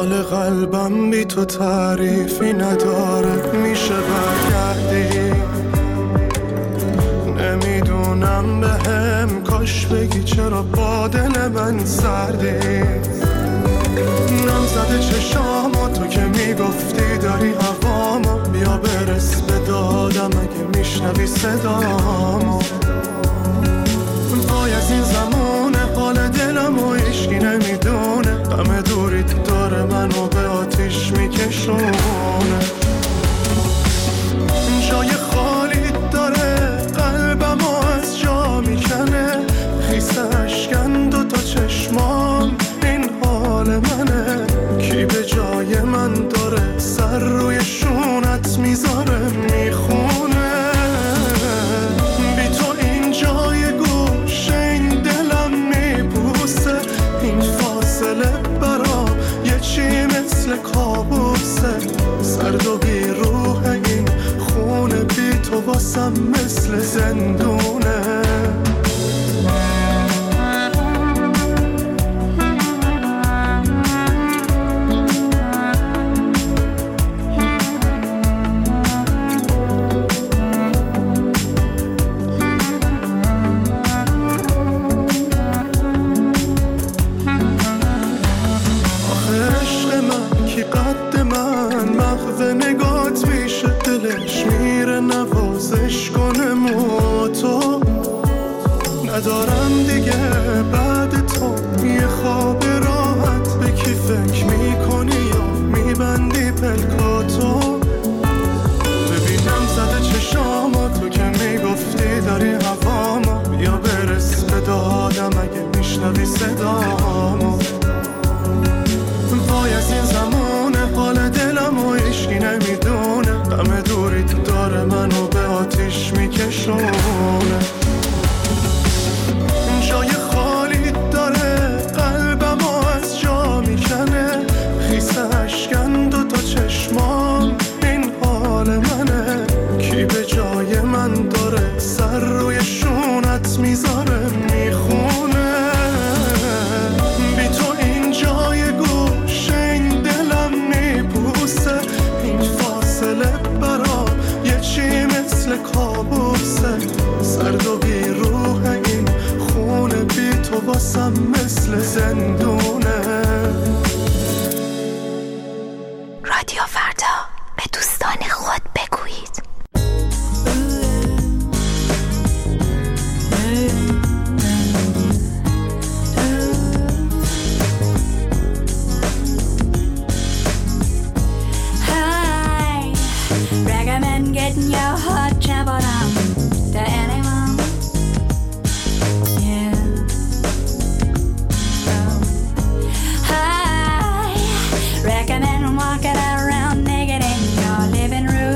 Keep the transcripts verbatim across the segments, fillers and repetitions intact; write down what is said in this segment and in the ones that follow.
حال قلبم بی تو تعریفی نداره، میشه برگردی؟ نمیدونم به هم کاش بگی چرا با دل من سردی. نم زده چشامو تو که میگفتی داری هوامو، بیا برس به دادم اگه میشنوی صدامو. وای از این زمونه حال دلمو هیچکی نمیدونه، غم دوریت داره منو به آتیش میکشونه. جای خالی داره قلبمو از جا میکنه، خیس اشکن دو تا چشمام این حال منه. کی به جای من داره سر روی شونت میذاره میخونه. بی تو این جای گوشه این دلم میبوسه، این فاصله برا یه چی مثل کابوسه. سرد و بی روح این خونه بی تو واسم مثل زندونه. ندارم دیگه بعد تو یه خواب راحت، به کی فکر میکنی یا میبندی پلکاتو. ببینم زده چشامو تو که میگفتی داری هوامو، بیا برس به دادم اگه میشنوی صدامو. وای از این زمونه حال دلمو هیچکی نمیدونه، غم دوریت داره منو به آتیش میکشونه. جای خالی داره قلبمو از جا میکنه، خیس اشکن دو تا چشمام این حال منه. کی به جای من داره سر روی شونت میذاره میخونه. بی تو این جای گوشه این دلم میبوسه، این فاصله برا یه چی مثل کابوسه. سرد و بی روح این خونه بی تو واسم مثل زندونه. رادیو فردا، به دوستان خود بگویید. Hi, recommend getting your hot travel on to anyone. Yeah. Oh. Hi, recommend walking around naked in your living room.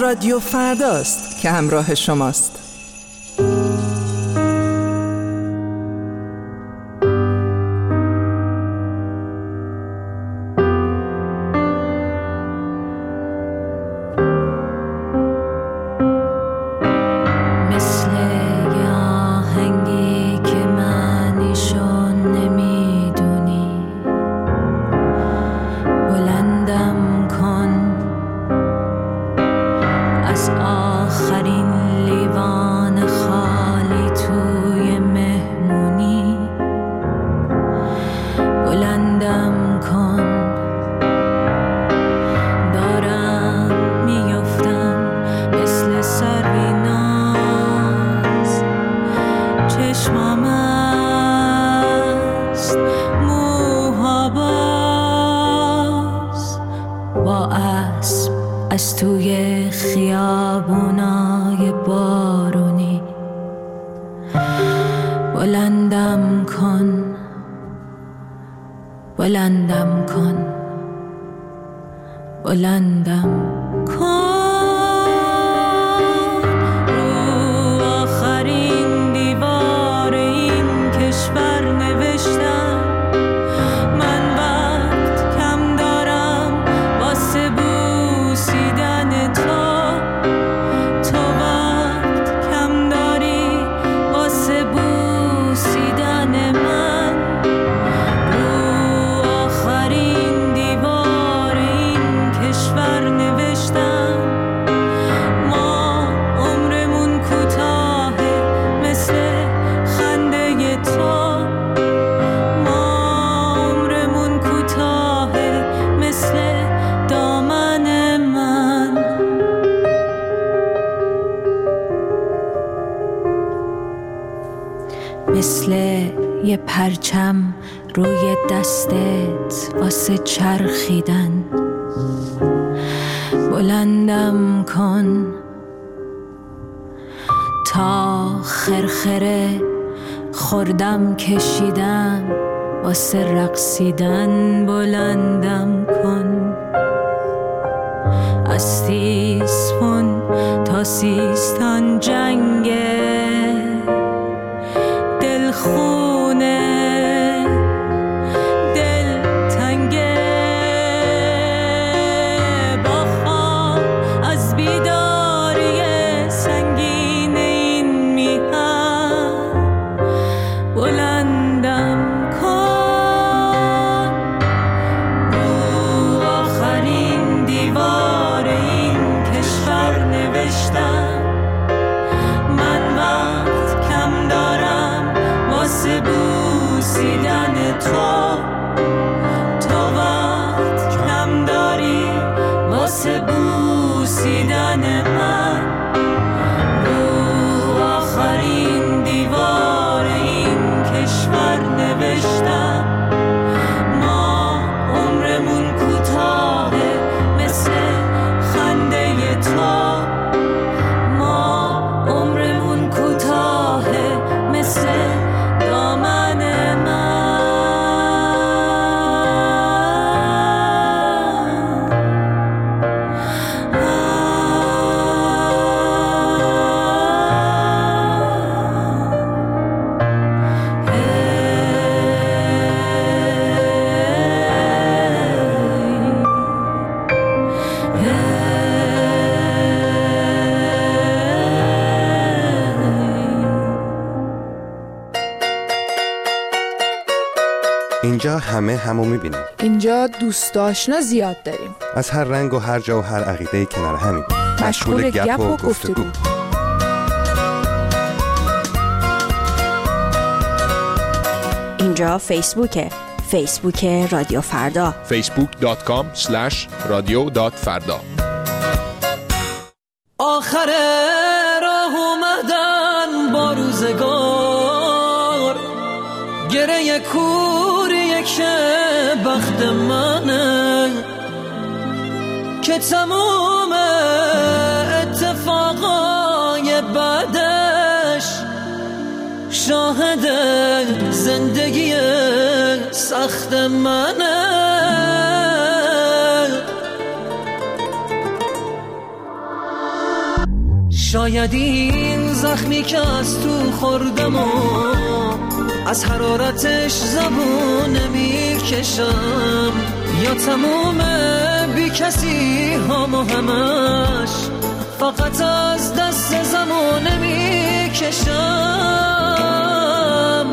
رادیو فرداست که همراه شماست. از توی خیابونای بارونی بلندم کن، بلندم کن، بلندم کن. رو آخرین دیوار این کشور نوشتم من وقت کم دارم واسه بوسیدن تو، تو وقت کم داری واسه بوسیدن من. رو آخرین دیوار این کشور نوشتم ما عمرمون کوتاهه مثل خنده تو، ما عمرمون کوتاهه مثل دامن من. مثل یه پرچم روی دستت واسه چرخیدن بلندم کن تا خرخره خوردم کشیدم واسه رقصیدن بلندم کن. از تیسفون تا سیستان جنگه دل خونه دل تنگه با خواب از بیداری سنگین این میهن بلندم کن. رو آخرین دیوار این کشور نوشتم من وقت کم دارم واسه بوسیدن تو، تو وقت کم داری واسه بوسیدن من. رو آخرین دیوار این کشور نوشتم ما عمرمون کوتاهه مثل خنده تو، ما عمرمون کوتاهه مثل دامن من. اینجا همه همو میبینیم. اینجا دوست آشنا زیاد داریم. از هر رنگ و هر جا و هر عقیده کنار همین. مشغول گپ و گفتگو. اینجا فیسبوکه. فیسبوک رادیو فردا. فیسبوک دات کام اسلش رادیو دات فردا. آخر راه اومدن با روزگار گره کوریه که بخت منه که تموم اتفاقای بعدش شاهد زندگی سخت منه. شاید این زخمی که از تو خوردم و از حرارتش زبون نمیکشم، یا تموم بی کسی هم و همش فقط از دست زمان نمیکشم.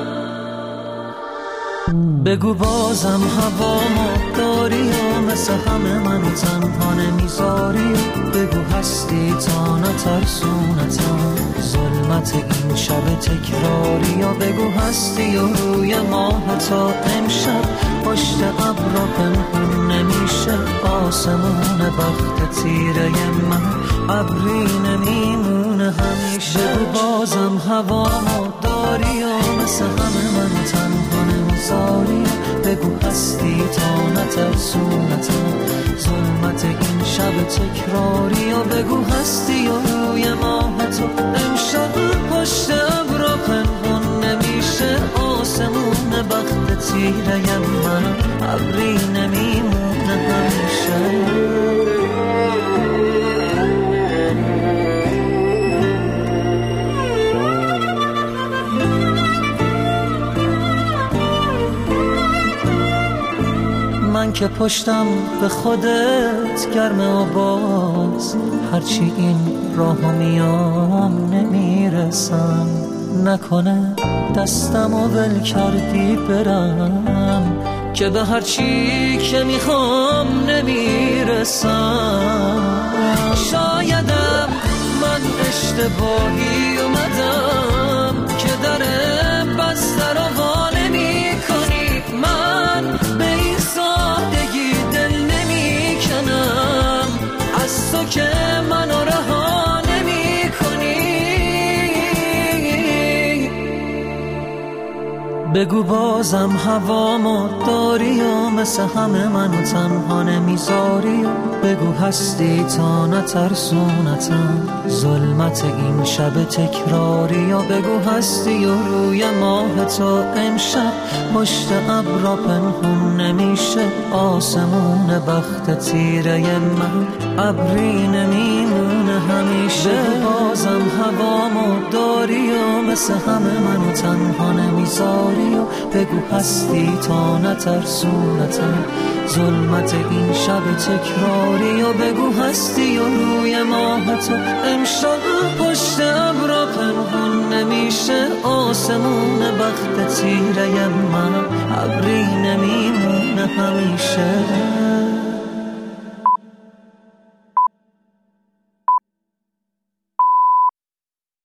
بگو بازم هوامو داری و مثل همه من تنها نمیذاری، بگو هستی تا نترسونتم ظلمت این شب تکراری، یا بگو هستی و روی ماه تا امشب پشت ابرا پنهون نمیشه آسمون بخت تیره من ابری نمیمونه همیشه. بگو بازم هوامو داری و مثل همه من تنها نمیذاری، بگو هستی تا نترسونتم ظلمت این شب تکراری، یا بگو هستی و روی ماه تو امشب پشت ابرا پنهون نمیشه آسمون بخت تیره من ابری نمیمونه همیشه. من که پشتم به خودت گرمه و باز هرچی این راه میام نمیرسم، نکنه دستم و ول کردی برم که به هرچی که میخوام نمیرسم. شایدم من اشتباهی اومدم که در بسته رو وا نمی کنی، من به این سادگی دل نمی کنم از تو که منو رها نمی کنی. بگو بازم هوامو داری و مثل همه منو تنها نمیذاری، بگو هستی تا نترسونتم ظلمت این شب تکراری، یا بگو هستی و روی ماه تو امشب پشت ابرا پنهون نمیشه آسمون بخت تیره من ابری نمیمونه همیشه. بگو بازم هوامو داری و مثل همه منو تنها نمیذاری، بگو هستی تا نترسونتم ظلمت این شب تکراری، یا بگو هستی و روی ماه تو امشب پشت ابرا پنهون نمیشه آسمون بخت تیره من ابری نمیمونه همیشه.